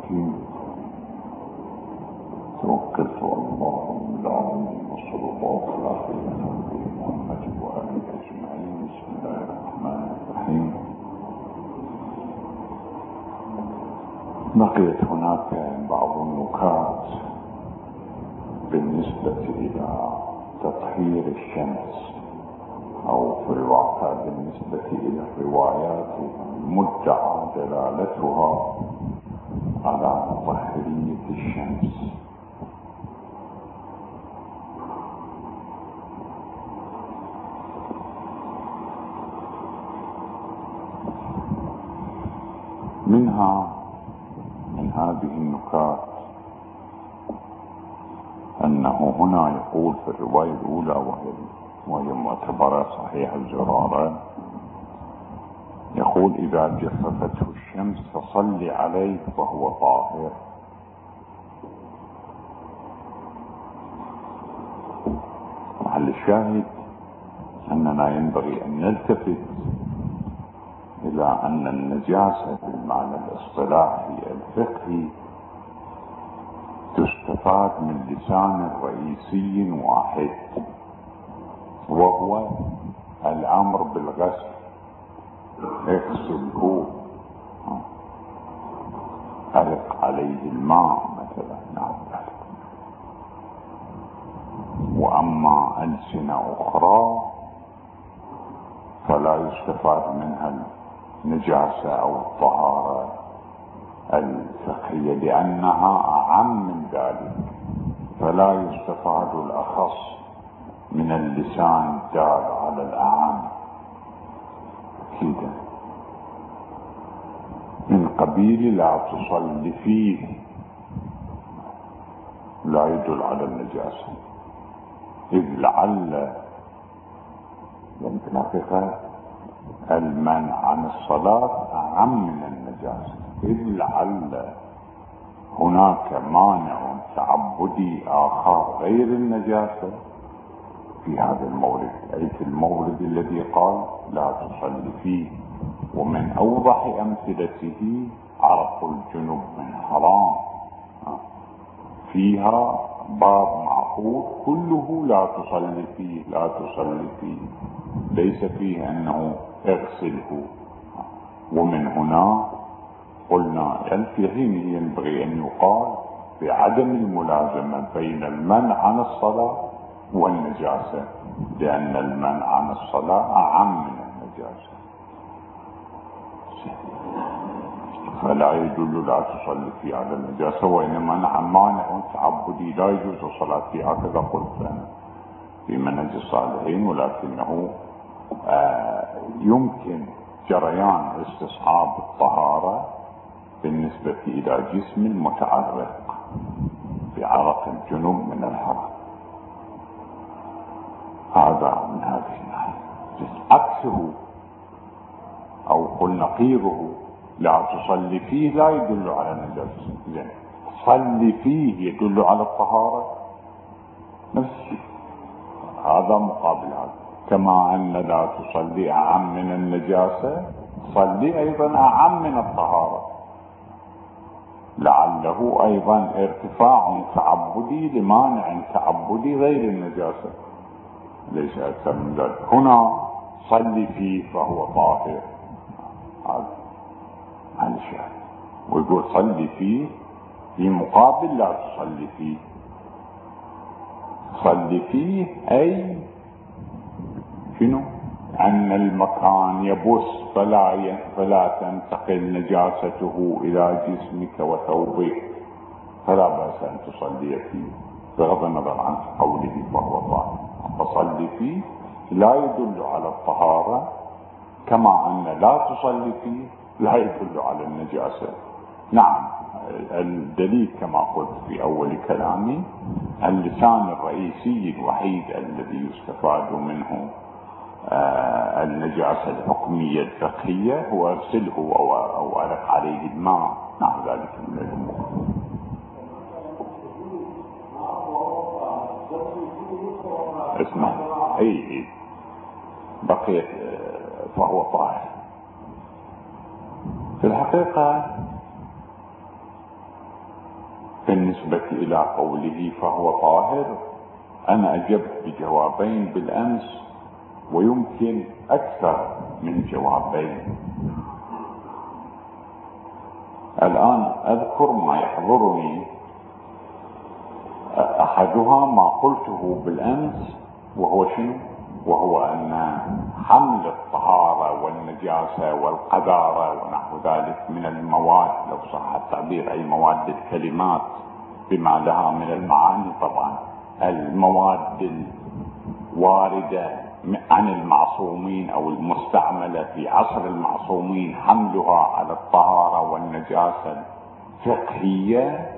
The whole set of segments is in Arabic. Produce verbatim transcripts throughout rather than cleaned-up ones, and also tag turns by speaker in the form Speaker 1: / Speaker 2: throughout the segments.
Speaker 1: الحكيم. توكلت على الله رب العالمين وصلى الله على سيدنا محمد وآله أجمعين. بسم الله الرحمن الرحيم. بقيت هناك بعض النكات بالنسبة إلى تطهير الشمس، أو في الواقع بالنسبة إلى الروايات المدعى دلالتها على مطهرية الشمس. منها من هذه النكات أنه هنا يقول في الرواية الأولى وهي وهي معتبرة صحيح الزرارة، يقول: إذا جففته الشمس فصل عليه فهو طاهر. محل الشاهد أننا ينبغي أن نلتفت إلى أن النجاسة بالمعنى الاصطلاحي الفقهي تستفاد من لسان رئيسي واحد، وهو الأمر بالغسل. اغسله، أرق عليه الماء مثلا، نعم. وأما ألسنة أخرى فلا يستفاد منها النجاسة أو الطهارة الفقهية لأنها أعم من ذلك، فلا يستفاد الأخص من اللسان الدال على الأعم كده. من قبيل لا تصل فيه لا يدل على النجاسة، إذ لعل يمكن حقيقة المنع عن الصلاة أعم من النجاسة، إذ لعل هناك مانع تعبدي آخر غير النجاسة في هذا المورد، أي في المورد الذي قال لا تصلي فيه. ومن أوضح أمثلته عرق الجنب من حرام، فيها باب معقول كله لا تصلي فيه لا تصلي فيه، ليس فيه أنه اغسله. ومن هنا قلنا في حين ينبغي أن يقال بعدم الملازمة بين المنع عن الصلاة والنجاسة، لأن المنع عن الصلاة أعم من النجاسة، فلا يدل لا تصلي فيه على النجاسة، وإنما نعم مانع تعبدي لا يجوز الصلاة فيه. هكذا قلت أنا في منهج الصالحين، ولكنه آه يمكن جريان استصحاب الطهارة بالنسبة إلى جسم متعرق بعرق الجنوب من الحرام. هذا من هذه الناحية. عكسه أو قل نقيضه لا تصلي فيه لا يدل على النجاسة، يعني صلي فيه يدل على الطهارة، نفس الشيء. هذا مقابل هذا، كما أن لا تصلي أعم من النجاسة، صلي أيضا أعم من الطهارة، لعله أيضا ارتفاع تعبدي لمانع تعبدي غير النجاسة، ليس أكثر من ذلك. هنا صلي فيه فهو طاهر، هذا عن الشهر، ويقول صلي فيه في مقابل لا تصلي فيه. صلي فيه أي شنو؟ أن المكان يبث فلا فلا تنتقل نجاسته إلى جسمك وثوبك، فلا بأس أن تصلي فيه بغض النظر عن قوله فهو طاهر. فصلي فيه لا يدل على الطهارة، كما أن لا تصلي فيه لا يدل على النجاسة. نعم، الدليل كما قلت في أول كلامي اللسان الرئيسي الوحيد الذي يستفاد منه آه النجاسة الحكمية الفقهية هو اغسله أو, أو أرق عليه الماء، نعم ذلك من الأمور. اسمع، اي اي بقيت فهو طاهر. في الحقيقة بالنسبة إلى قوله فهو طاهر، أنا أجبت بجوابين بالأمس ويمكن أكثر من جوابين. الآن أذكر ما يحضرني. أحدها ما قلته بالأمس، وهو شنو؟ وهو أن حمل الطهارة والنجاسة والقذارة ونحو ذلك من المواد، لو صح التعبير، أي مواد الكلمات بما لها من المعاني، طبعا المواد الواردة عن المعصومين أو المستعملة في عصر المعصومين، حملها على الطهارة والنجاسة الفقهية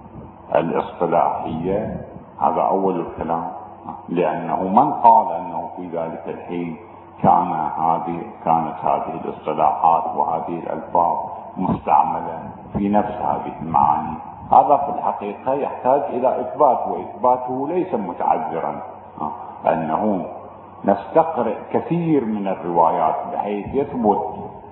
Speaker 1: الاصطلاحية، هذا أول الكلام. لأنه من قال أنه في ذلك الحين كان هذه كانت هذه الاصطلاحات وهذه الألفاظ مستعملة في نفس هذه المعاني، هذا في الحقيقة يحتاج إلى إثبات، وإثباته ليس متعذرا. أنه نستقرئ كثير من الروايات بحيث يثبت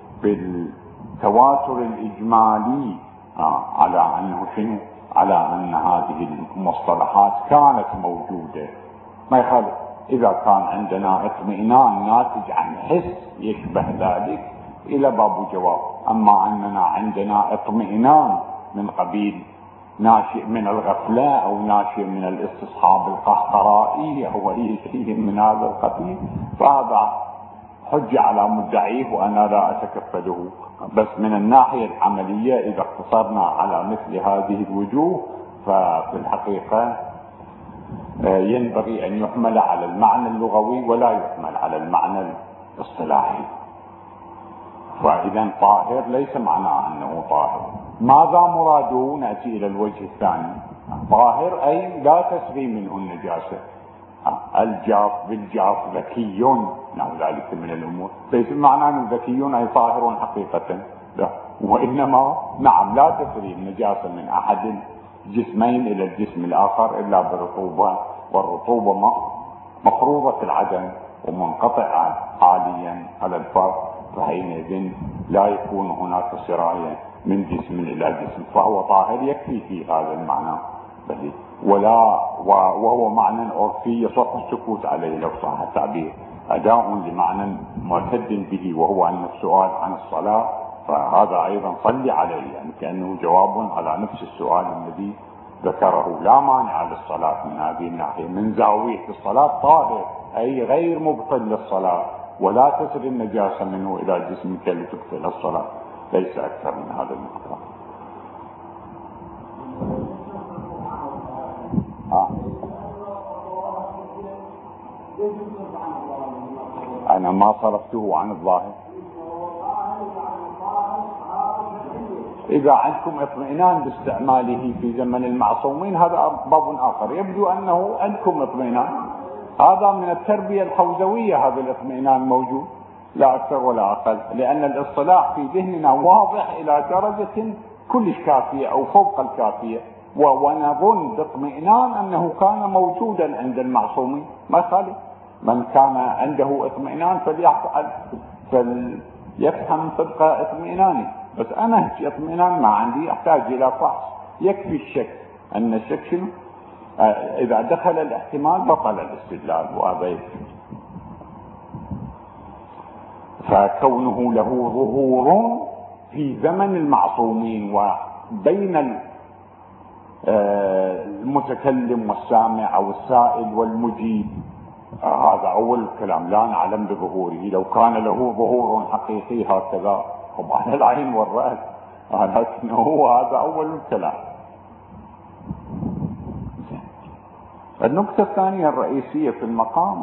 Speaker 1: بالتواتر الإجمالي على أنه شنو؟ على أن هذه المصطلحات كانت موجودة. ما يخالف إذا كان عندنا اطمئنان ناتج عن حس يشبه ذلك إلى باب جواب. أما أننا عندنا اطمئنان من قبيل ناشئ من الغفلة أو ناشئ من الاستصحاب القهقرائي أو أي شيء من هذا القبيل، فهذا حجة على مدعيه وأنا لا أتكفله. بس من الناحية العملية إذا اقتصرنا على مثل هذه الوجوه، ففي الحقيقة ينبغي أن يحمل على المعنى اللغوي ولا يحمل على المعنى الاصطلاحي. فإذا طاهر ليس معناه أنه طاهر. ماذا مراده؟ نأتي إلى الوجه الثاني. طاهر أي لا تسري منه النجاسة. الجاف بالجاف ذكي، نحو ذلك من الأمور. ليس معناه أنه ذكي أي طاهر حقيقة، لا، وإنما نعم لا تسري النجاسة من أحد الجسمين إلى الجسم الآخر إلا برطوبة، والرطوبة مفروضة العدم ومنقطعة حاليا على الفرد، فحينئذ لا يكون هناك سراية من جسم إلى جسم، فهو طاهر يكفي في هذا المعنى. ولا وهو معنى عرفي يصح السكوت عليه لو صح التعبير، أداء لمعنى معتد به، وهو أن السؤال عن الصلاة، فهذا أيضا صلي عليه، يعني كأنه جواب على نفس السؤال الذي ذكره. لا مانع للصلاة من هذه الناحية، من زاوية الصلاة طاهر أي غير مبطل للصلاة، ولا تسري النجاسة منه إلى جسمك لتبطل الصلاة، ليس أكثر من هذا المقدار. آه. أنا ما صرفته عن الظاهر. إذا عندكم اطمئنان باستعماله في زمن المعصومين هذا باب آخر. يبدو أنه عندكم اطمئنان، هذا من التربية الحوزوية، هذا الاطمئنان موجود لا أكثر ولا أقل، لأن الاصطلاح في ذهننا واضح إلى درجة كلش كافية أو فوق الكافية، ونظن باطمئنان أنه كان موجودا عند المعصومين. ما يخالف من كان عنده اطمئنان فليفعل فليفهم صدق اطمئنانه. بس أنا اطمئنان ما عندي، أحتاج إلى فحص. يكفي الشك، أن الشك شنو؟ إذا دخل الاحتمال بطل الاستدلال، وهذا يكفي. فكونه له ظهور في زمن المعصومين وبين المتكلم والسامع أو السائل والمجيب، هذا أول الكلام. لا نعلم بظهوره، لو كان له ظهور حقيقي هكذا طبعا العين والرأس، لكن هو هذا أول الكلام. النقطة الثانية الرئيسية في المقام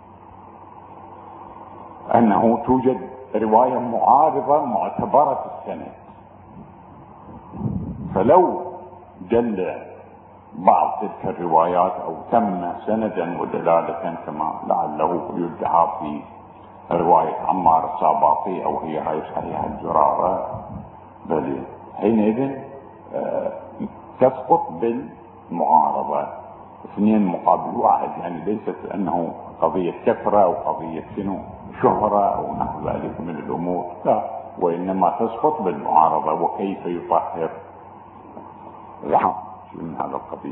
Speaker 1: أنه توجد رواية معارضة معتبرة السند، فلو جل بعض تلك الروايات أو تم سندا ودلالة كما لعله يدعى في رواية عمار الصاباطي أو هي هاي صحيحة الزرارة، بل حينئذ تسقط بالمعارضة، اثنين مقابل واحد، يعني ليست أنه قضية كثرة أو قضية شنو شهرة أو نحو ذلك من الأمور، لا، وإنما تسقط بالمعارضة. وكيف يطهر شيء من هذا القبيل.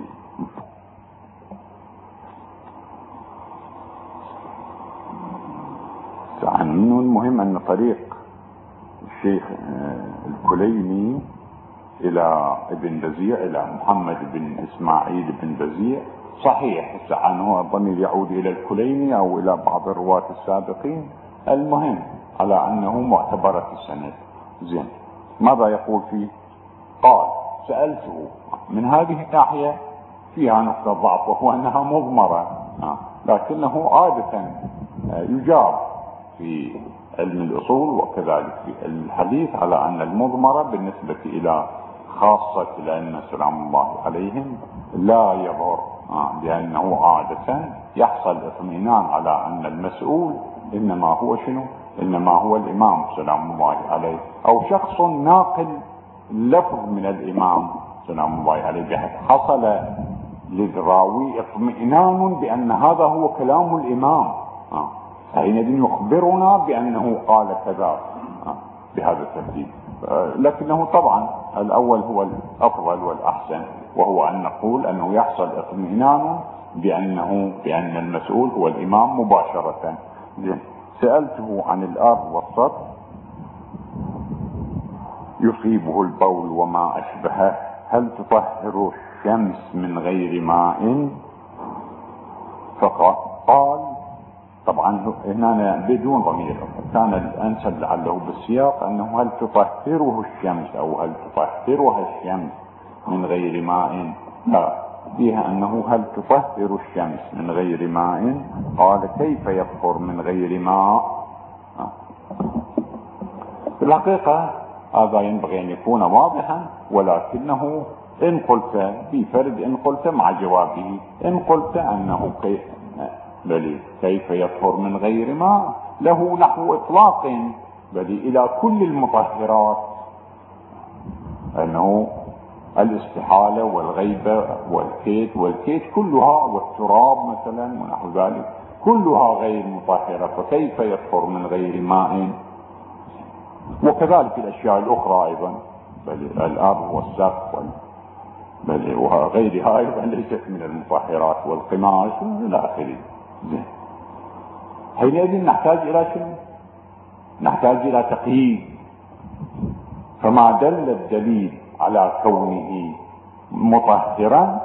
Speaker 1: من المهم أن طريق الشيخ الكليني إلى ابن بزيع إلى محمد بن إسماعيل بن بزيع صحيح، عنه الضمير يعود إلى الكليني أو إلى بعض الرواة السابقين، المهم على أنه معتبرة السند. زين، ماذا يقول فيه؟ قال: سألته من هذه الناحية فيها نقطة ضعف، وهو أنها مضمرة، لكنه عادة يجاب في علم الأصول وكذلك في الحديث على أن المضمرة بالنسبة إلى خاصة الأئمة سلام الله عليهم لا يضر، لأنه عادة يحصل اطمئنان على أن المسؤول إنما هو شنو؟ إنما هو الإمام سلام الله عليه، أو شخص ناقل لفظ من الإمام سلام الله عليه، بحيث حصل للراوي اطمئنان بأن هذا هو كلام الإمام، حينئذ يخبرنا بأنه قال كذا بهذا الترتيب. لكنه طبعا الأول هو الأفضل والأحسن، وهو أن نقول أنه يحصل اطمئنان بأنه بأن المسؤول هو الإمام مباشرة. سألته عن الأرض والسطح يصيبه البول وما أشبهه، هل تطهر الشمس من غير ماء؟ فقال طبعا هنا بدون ضمير، كان الأنسب لعله بالسياق أنه هل تطهره الشمس أو هل تطهرها الشمس من غير ماء، لا، فيها أنه هل تطهر الشمس من غير ماء؟ قال: كيف يطهر من غير ماء؟ في الحقيقة هذا ينبغي أن يكون واضحا، ولكنه إن قلت في فرد، إن قلت مع جوابه، إن قلت أنه كيف بل كيف يطهر من غير ماء له نحو إطلاق بل إلى كل المطهرات، أنه الاستحالة والغيبة والكيت والكيت كلها والتراب مثلا ونحو ذلك كلها غير مطهرة، فكيف يطهر من غير ماء؟ وكذلك الأشياء الأخرى أيضا، بل الأرض والسقف بل وغيرها أيضا ليست من المطهرات، والقماش إلى آخره. حينئذ نحتاج إلى شيء، نحتاج إلى تقييد، فما دل الدليل على كونه مطهرا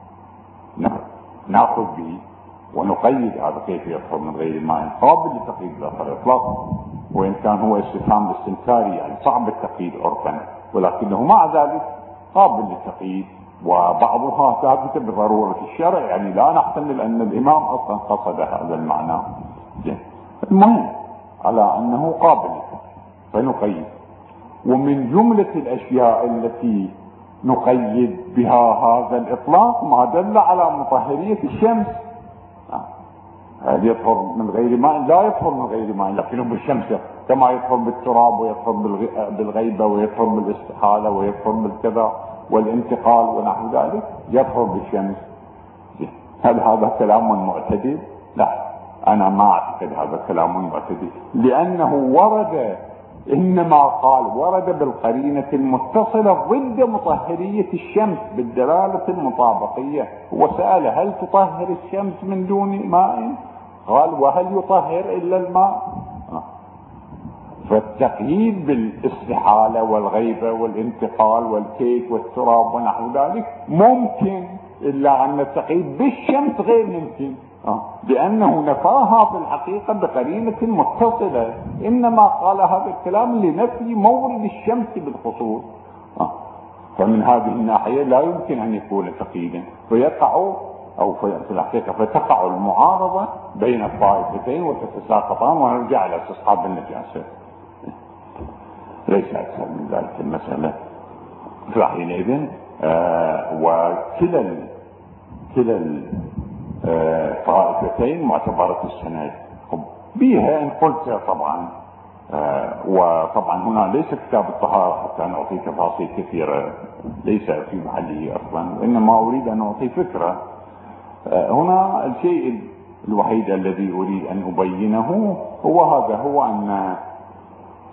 Speaker 1: نأخذ به ونقيد هذا كيف يطهر من غير ماء، قابل للتقييد لا إطلاق، وإن كان هو استفهام استنكاري يعني صعب التقييد عرفا، ولكنه مع ذلك قابل للتقييد، وبعضها ثابتة بضرورة الشرع، يعني لا نحتمل أن الإمام أصلا قصد هذا المعنى. المهم على أنه قابل فنقيد. ومن جملة الأشياء التي نقيد بها هذا الإطلاق ما دل على مطهرية الشمس، هل يطهر من غير ماء؟ لا يطهر من غير ماء، لكنه بالشمس كما يطهر بالتراب ويطهر بالغيبة ويطهر بالاستحالة ويطهر بالكذا والانتقال ونحو ذلك يطهر بالشمس. هل هذا كلام معتدل؟ لا، أنا ما أعتقد هذا كلام معتدل، لأنه ورد، إنما قال ورد بالقرينة المتصلة ضد مطهرية الشمس بالدلالة المطابقية. هو سأل هل تطهر الشمس من دون ماء؟ قال: وهل يطهر إلا الماء؟ فالتقييد بالاستحالة والغيبة والانتقال والكيك والتراب ونحو ذلك ممكن، إلا أن التقييد بالشمس غير ممكن، لأنه نفاها في الحقيقة بقرينة متصلة، إنما قال هذا الكلام لنفي مورد الشمس بالخصوص. فمن هذه الناحية لا يمكن أن يكون تقييدا، فيقع أو في الحقيقة فتقع المعارضة بين الطائفتين وتتساقطان ونرجع إلى استصحاب النجاسة. ليس أكثر من ذلك المسألة. فحينئذ آه وكلا كلا الطائفتين آه معتبرة السند بها إن قلت طبعا. آه وطبعا هنا ليس كتاب الطهارة حتى نعطي تفاصيل كثيرة، ليس في محله أصلا، وإنما أريد أن أعطي فكرة. آه هنا الشيء الوحيد الذي أريد أن أبينه هو هذا، هو أن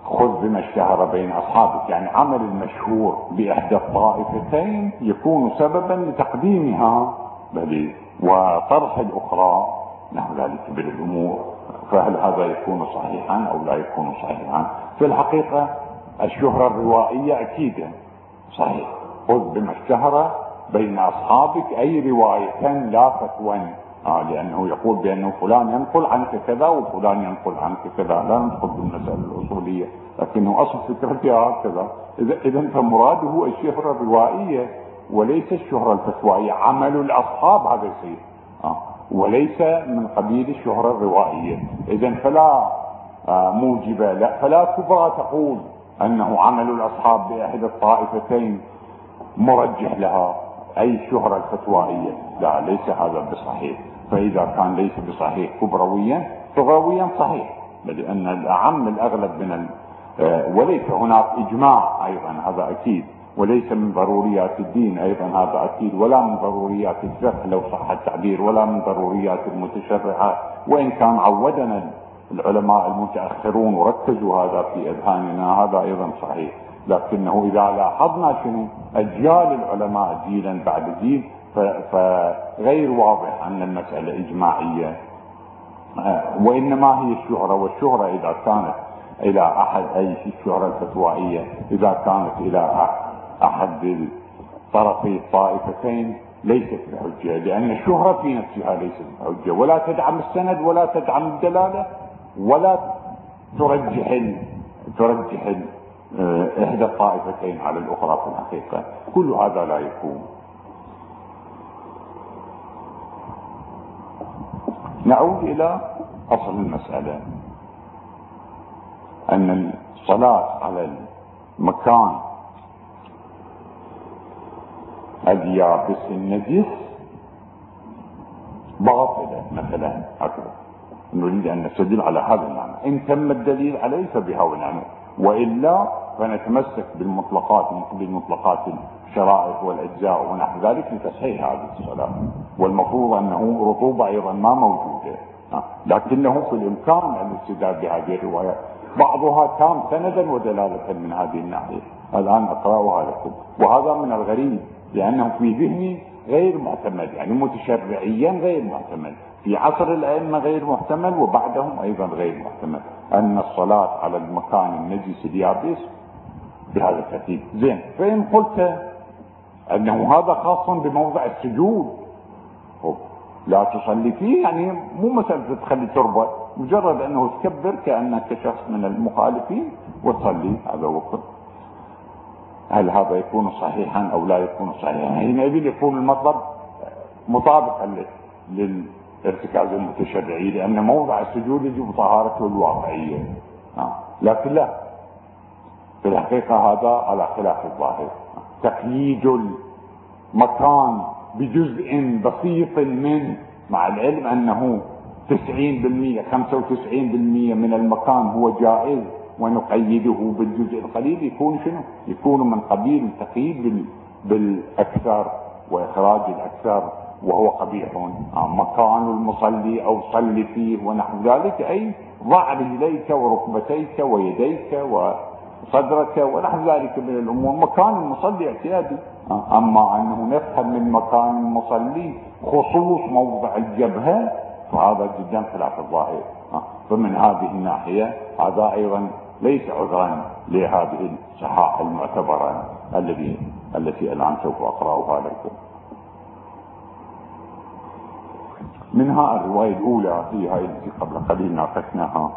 Speaker 1: خذ بما اشتهر بين أصحابك، يعني عمل المشهور بإحدى الطائفتين يكون سببا لتقديمها بل وطرح الأخرى نحو ذلك من الأمور. فهل هذا يكون صحيحا أو لا يكون صحيحا؟ في الحقيقة الشهرة الروائية أكيد صحيح، خذ بما اشتهر بين أصحابك أي رواية لا فتوى، آه لأنه يقول بأنه فلان ينقل عنك كذا وفلان ينقل عنك كذا، لا ندخل بالمسألة الأصولية، لكنه أصل فكرتها هكذا. إذا فمراده الشهرة الروائية وليس الشهرة الفتوائية. عمل الأصحاب هذا يصير آه وليس من قبيل الشهرة الروائية. إذا فلا آه موجب لا فلا كبرى تقول أنه عمل الأصحاب بأحد الطائفتين مرجح لها أي الشهرة الفتوائية، لا ليس هذا بصحيح. فإذا كان ليس بصحيح كبرويا صغرويا صحيح، لأن الأعم الأغلب من ال... وليس هناك إجماع أيضا هذا أكيد، وليس من ضروريات الدين أيضا هذا أكيد، ولا من ضروريات الفقه لو صح التعبير، ولا من ضروريات المتشرعات، وإن كان عودنا العلماء المتأخرون وركزوا هذا في أذهاننا هذا أيضا صحيح. لكنه إذا لاحظنا شنو أجيال العلماء جيلا بعد جيل فغير واضح أن المسألة إجماعية، وإنما هي الشهرة. والشهرة إذا كانت إلى أحد أي الشهرة الفتوائية إذا كانت إلى أحد طرفي الطائفتين ليست بحجة، لأن الشهرة في نفسها ليست بحجة، ولا تدعم السند ولا تدعم الدلالة ولا ترجح ال... ترجح ال... إحدى الطائفتين على الأخرى. في الحقيقة كل هذا لا يكون. نعود إلى أصل المسألة، أن الصلاة على المكان اليابس النجس باطلة مثلا هكذا. نريد أن نستدل على هذا المعنى، إن تم الدليل عليه فبها ونعم، وإلا فنتمسك بالمطلقات بالمطلقات الشرائع والأجزاء ونحو ذلك لتصحيح هذه الصلاة. والمفروض أنه رطوبة أيضا ما موجودة، لكنه في الإمكان الاستدلال بهذه الروايات بعضها تام سندا ودلالة من هذه الناحية. الآن أقرأها لكم، وهذا من الغريب لأنه في ذهني غير معتمد، يعني متشرعيا غير معتمد، في عصر الأئمة غير محتمل، وبعدهم أيضا غير محتمل، أن الصلاة على المكان النجس اليابس بهذا الترتيب. زين، فإن قلت أنه هذا خاص بموضع السجود لا تصلي فيه، يعني مو مسألة تخلي تربة، مجرد أنه تكبر كأنك شخص من المخالفين وتصلي هذا وقت. هل هذا يكون صحيحا أو لا يكون صحيحا؟ حينئذ يكون المطلب مطابقا للارتكاز المتشرعي، لأن موضع السجود يجب طهارته الواقعية. لكن لا، في الحقيقة هذا على خلاف الظاهر. تقييد المكان بجزء بسيط منه، مع العلم أنه تسعين بالمئة خمسة وتسعين بالمئة من المكان هو جائز، ونقيده بالجزء القليل يكون شنو؟ يكون من قبيل التقييد بالأكثر وإخراج الأكثر، وهو قبيح. مكان المصلي أو صلي فيه ونحو ذلك، أي ضع رجليك وركبتيك ويديك وصدرك ونحو ذلك من الأمور. مكان المصلي اعتيادي، أما أنه نفهم من مكان المصلي خصوص موضع الجبهة فهذا جدا خلاف الظاهر. فمن هذه الناحية هذا أيضا ليس عذرا لهذه الصحاح المعتبرة التي التي الآن سوف أقرأها لكم. منها الرواية الأولى هي هذه التي قبل قليل ناقشناها،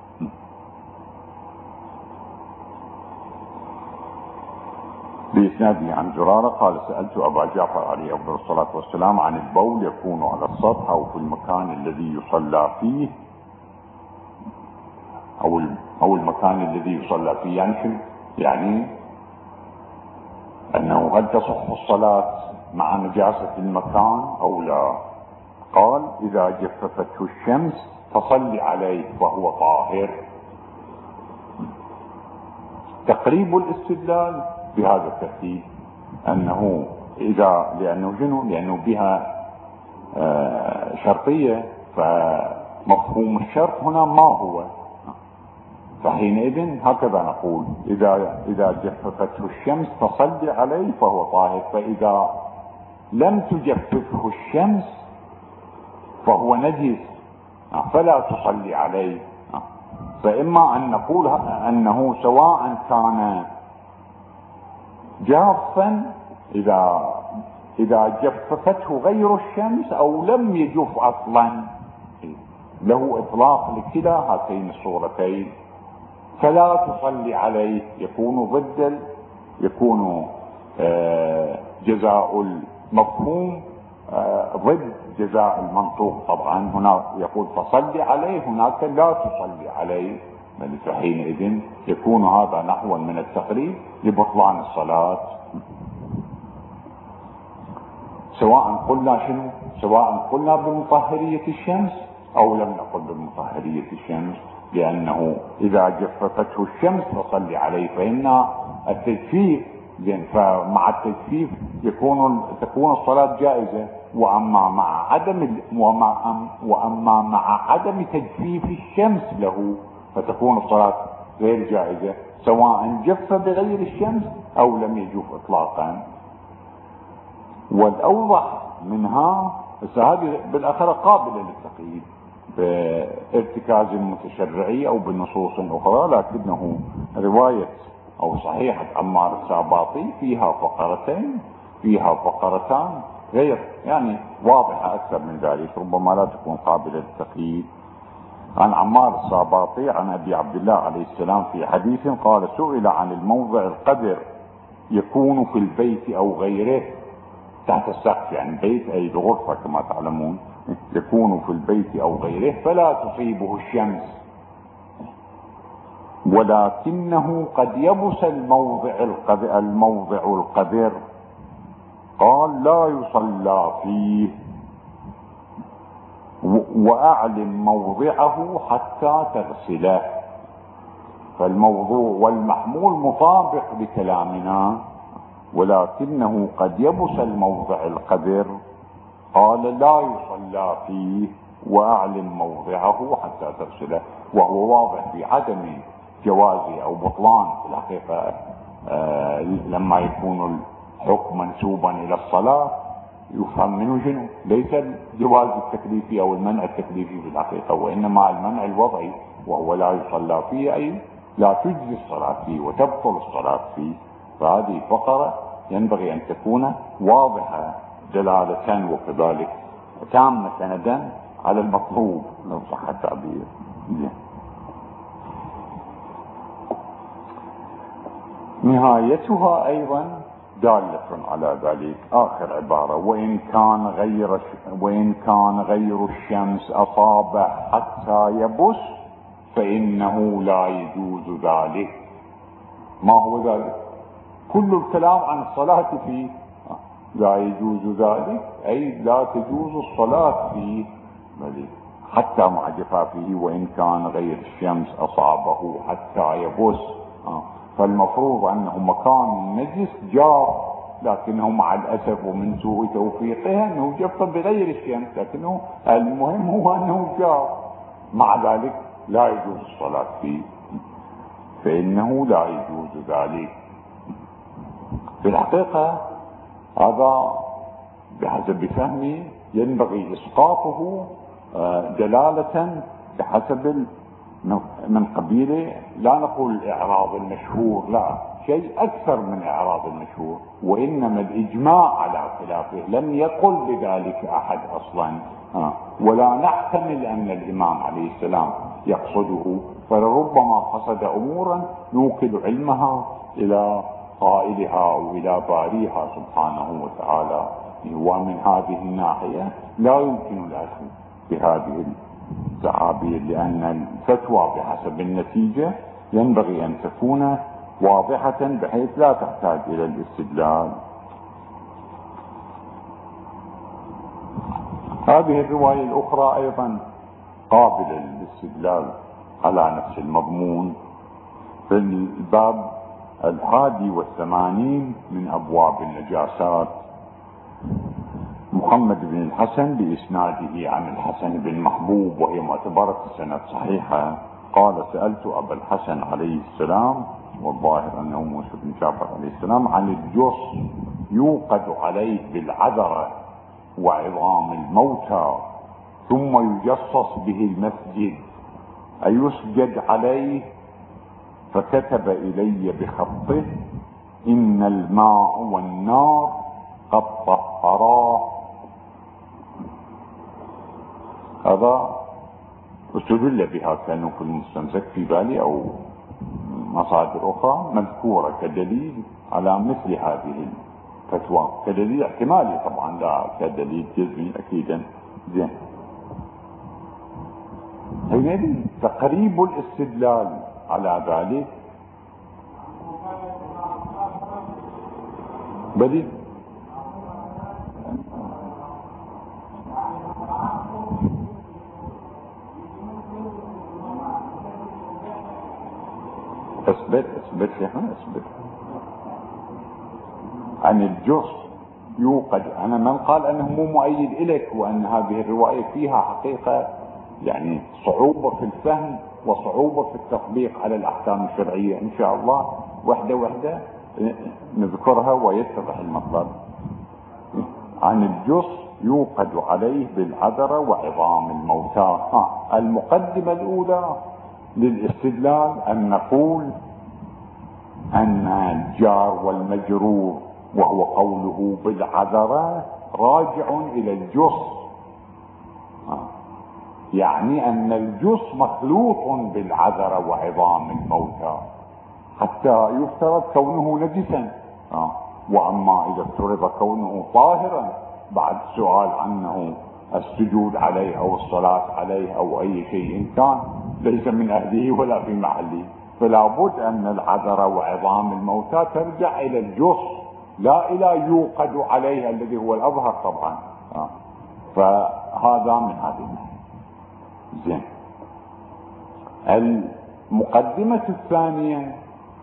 Speaker 1: بإسناده عن زرارة قال: سألت أبا جعفر عليه أفضل الصلاة والسلام عن البول يكون على السطح أو في المكان الذي يصلى فيه، أو أو المكان الذي يصلى فيه، يعني شنو؟ يعني أنه هل تصح الصلاة مع نجاسة المكان أو لا؟ قال: إذا جففته الشمس فصل عليه فهو طاهر. تقريب الاستدلال بهذا الترتيب أنه إذا لأنه جنو لأنه بها شرطية، فمفهوم الشرط هنا ما هو، فحينئذ هكذا نقول: إذا إذا جففته الشمس فصل عليه فهو طاهر، فإذا لم تجففه الشمس فهو نجس فلا تصلي عليه. فإما أن نقول أنه سواء كان جافا إذا إذا جففته غير الشمس أو لم يجف أصلا، له إطلاق لكلا هاتين الصورتين، فلا تصلي عليه. يكون ضد يكون جزاء المفهوم ضد جزاء المنطوق. طبعا هنا يقول فصلي عليه، هناك لا تصلي عليه، فحينئذ يكون هذا نحوا من التقريب لبطلان الصلاة. سواء قلنا شنو؟ سواء قلنا بمطهرية الشمس أو لم نقل بمطهرية الشمس، لأنه إذا جففته الشمس فصلي عليه، فإن التجفيف فمع التجفيف يكون تكون الصلاة جائزة، وأما مع عدم وما وأما مع عدم تجفيف الشمس له فتكون الصلاة غير جائزة، سواء جف بغير الشمس أو لم يجف إطلاقا. والأوضح منها هذه بالأخرى قابلة للتقييد بارتكاز المتشرعي أو بالنصوص أخرى، لكنه رواية أو صحيحة عمار الساباطي فيها فقرتين فيها فقرتان غير يعني واضحة أكثر من ذلك، ربما لا تكون قابلة للتقييد. عن عمار الساباطي عن أبي عبد الله عليه السلام في حديث قال: سئل عن الموضع القدر يكون في البيت أو غيره، تحت السقف، يعني بيت أي الغرفة كما تعلمون، يكون في البيت أو غيره فلا تصيبه الشمس، ولكنه قد يبس الموضع القذر, الموضع القذر قال: لا يصلى فيه، وأعلم موضعه حتى تغسله. فالموضوع والمحمول مطابق لكلامنا، ولكنه قد يبس الموضع القذر قال: لا يصلى فيه وأعلم موضعه حتى تغسله، وهو واضح في عدم جواز أو بطلان في الحقيقة. آه لما يكون الحكم منسوبا إلى الصلاة يفهم منه شنو؟ ليس الجواز التكليفي أو المنع التكليفي في الحقيقة، وإنما المنع الوضعي، وهو لا يصلى فيه أي لا تجزي الصلاة فيه وتبطل الصلاة فيه. فهذه فقرة ينبغي أن تكون واضحة دلالة وكذلك تامة سندا على المطلوب لو صح التعبير. نهايتها أيضا دالة على ذلك، آخر عبارة: وإن كان غير وإن كان غير الشمس أصابه حتى يبس فإنه لا يجوز ذلك. ما هو ذلك؟ كل الكلام عن الصلاة فيه، لا يجوز ذلك أي لا تجوز الصلاة فيه حتى مع جفافه. وإن كان غير الشمس أصابه حتى يبس، فالمفروض أنه مكان نجس جاف، لكنه مع الأسف ومن سوء توفيقه أنه جف بغير الشمس، لكنه المهم هو أنه جاف، مع ذلك لا يجوز الصلاة فيه، فإنه لا يجوز ذلك. في الحقيقة هذا بحسب فهمي ينبغي إسقاطه دلالة بحسب من قبيل، لا نقول الإعراض المشهور، لا، شيء أكثر من إعراض المشهور، وإنما الإجماع على خلافه، لم يقل بذلك أحد أصلا، ولا نحتمل أن الإمام عليه السلام يقصده، فلربما قصد أمورا نوكل علمها إلى قائلها وإلى باريها سبحانه وتعالى. ومن هذه الناحية لا يمكن الأخذ بهذه التعابير، لأن الفتوى بحسب النتيجة ينبغي أن تكون واضحة بحيث لا تحتاج إلى الاستدلال. هذه الرواية الأخرى أيضا قابلة للاستدلال على نفس المضمون، في الباب الحادي والثمانين من أبواب النجاسات. محمد بن الحسن بإسناده عن الحسن بن محبوب، وهي معتبرة سند صحيحة، قال سألت أبا الحسن عليه السلام، والظاهر أنه موسى بن جعفر عليه السلام، عن الجص يوقد عليه بالعذرة وعظام الموتى ثم يجصص به المسجد أيسجد عليه؟ فكتب إلي بخطه: إن الماء والنار قد طهراه. هذا استدل بها، كانوا في المستمسك في بالي أو مصادر أخرى مذكورة كدليل على مثل هذه الفتوى، كدليل احتمالي طبعا لا كدليل جزمي أكيدا. زين، حينئذ تقريب الاستدلال على ذلك بل اثبت اثبت لها اثبت عن الجص يوقد. انا من قال انه مو مؤيد اليك، وان هذه الروايه فيها حقيقه يعني صعوبه في الفهم وصعوبه في التطبيق على الاحكام الشرعيه. ان شاء الله وحده وحده نذكرها ويتضح المطلب. عن الجص يوقد عليه بالعذرة وعظام الموتى. المقدمة الأولى للاستدلال أن نقول أن الجار والمجرور وهو قوله بالعذرة راجع إلى الجص، يعني أن الجص مخلوط بالعذرة وعظام الموتى حتى يفترض كونه نجسا. وأما إذا افترض كونه طاهرا بعد السؤال عنه السجود عليه أو الصلاة عليه أو أي شيء كان ليس من أهله ولا في محله، فلا بد أن العذرة وعظام الموتى ترجع إلى الجص لا إلى يوقد عليه الذي هو الأظهر طبعا. فهذا من هذه الناحية. زين، المقدمة الثانية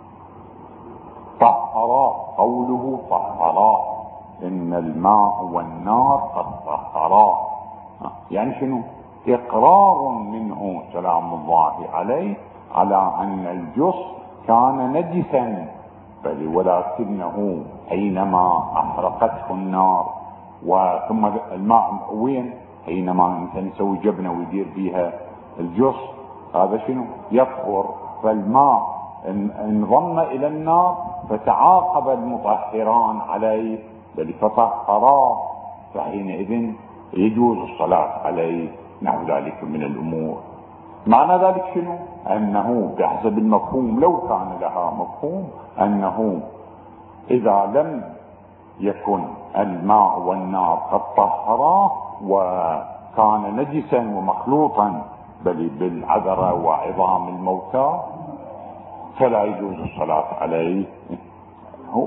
Speaker 1: طهرا، قوله طهرا، إن الماء والنار قد طهرا، يعني شنو؟ إقرار منه سلام الله عليه على أن الجص كان نجسا، بل ولكنه حينما أحرقته النار وثم الماء وين؟ حينما انت نسوي جبنة ويدير فيها الجص هذا شنو؟ يطهر، فالماء انضم إلى النار فتعاقب المطهران عليه بل فطهراه، فحينئذ يجوز الصلاة عليه. نحو ذلك من الأمور. معنى ذلك شنو؟ أنه بحسب المفهوم لو كان لها مفهوم أنه إذا لم يكن الماء والنار قد طهراه وكان نجسا ومخلوطا بل بالعذرة وعظام الموتى فلا يجوز الصلاة عليه. هو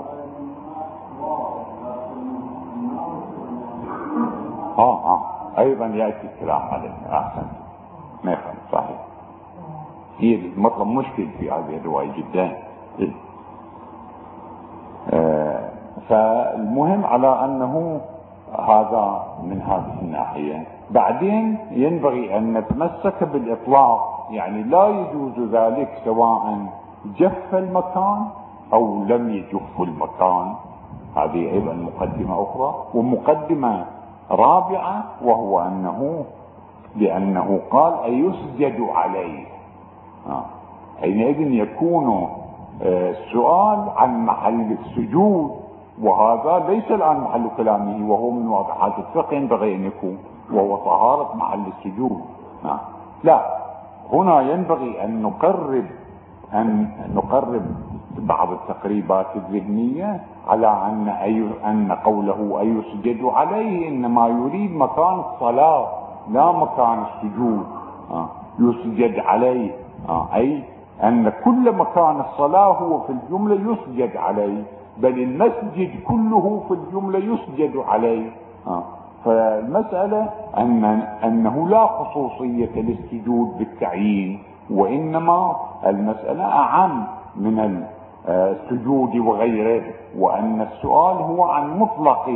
Speaker 1: اه اه ايضا ياتي الكلام عليه. احسن، ما يخالف، صحيح. هي المطلب مشكل في هذه الروايه جدا. إيه؟ آه فالمهم على انه هذا من هذه الناحيه. بعدين ينبغي ان نتمسك بالاطلاق، يعني لا يجوز ذلك سواء جف المكان او لم يجف المكان. هذه ايضا مقدمه اخرى. ومقدمه رابعه وهو انه لانه قال ايسجد عليه، حينئذ يكون السؤال عن محل السجود، وهذا ليس الان محل كلامه وهو من واضحات الفقه ينبغي ان يكون، وهو طهارة محل السجود. لا، هنا ينبغي ان نقرب ان نقرب بعض التقريبات الذهنية على ان أي ان قوله ايسجد عليه انما يريد مكان الصلاة لا مكان السجود. يسجد عليه اي ان كل مكان الصلاة هو في الجملة يسجد عليه، بل المسجد كله في الجملة يسجد عليه. فالمسألة أن أنه لا خصوصية للسجود بالتعيين، وإنما المسألة أعم من السجود وغيره، وأن السؤال هو عن مطلق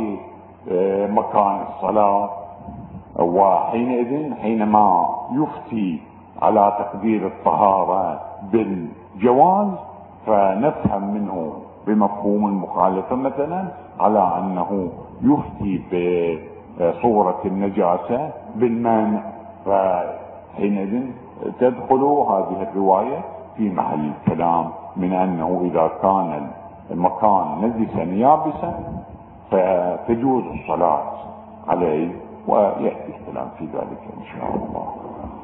Speaker 1: مكان الصلاة. وحينئذ حينما يفتي على تقدير الطهارة بالجواز، فنفهم منه بمفهوم المخالفة مثلا على أنه يفتي بصورة النجاسة بالمانع، فحينئذ تدخل هذه الرواية في محل الكلام من أنه إذا كان المكان نجسا يابسا فتجوز الصلاة عليه، ويأتي الكلام في ذلك إن شاء الله.